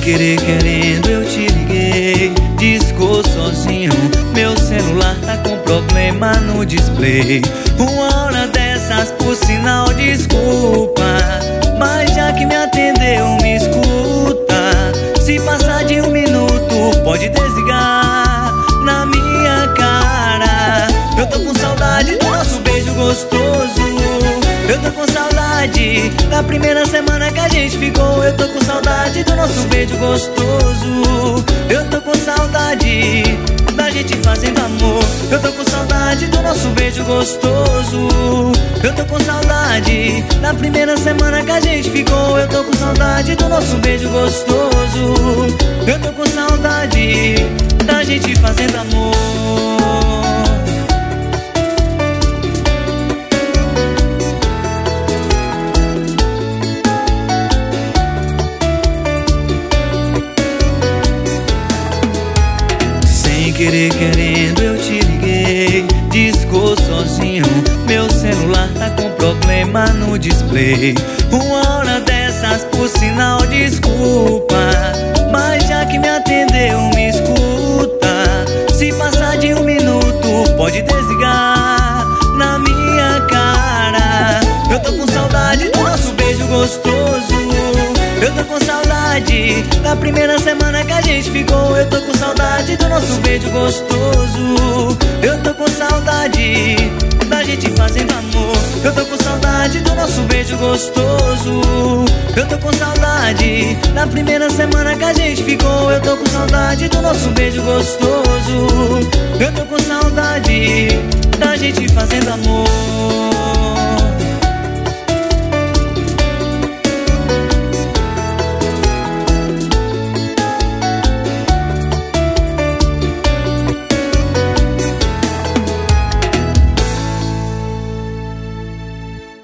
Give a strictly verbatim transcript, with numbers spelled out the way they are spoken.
querer, querendo eu te liguei. Discou sozinho, meu celular tá com problema no display. Uma hora dessas, por sinal, desculpa, mas já que me atendeu, me escuta. Se passar de um minuto, pode desligar na minha cara. Eu tô com saudade do nosso beijo gostoso. Eu tô com saudade da primeira semana que a gente ficou. Eu tô com saudade do nosso beijo gostoso. Eu tô com saudade da gente fazendo amor. Eu tô com saudade do nosso beijo gostoso. Eu tô com saudade da primeira semana que a gente ficou. Eu tô com saudade do nosso beijo gostoso. Eu tô com saudade da gente fazendo amor. Sem querer, querendo eu te liguei. Discou sozinho, meu celular tá com problema no display. Uma hora dessas, por sinal, desculpa, mas já que me atendeu, me escuta. Se passar de um minuto, pode desligar na minha cara. Eu tô com saudade do nosso beijo gostoso. Eu tô com saudade da primeira semana que a gente ficou. Eu tô com saudade do nosso beijo gostoso. Eu tô com saudade da gente fazendo amor. Eu tô com saudade do nosso beijo gostoso. Eu tô com saudade da primeira semana que a gente ficou. Eu tô com saudade do nosso beijo gostoso. Eu tô com saudade da gente fazendo amor.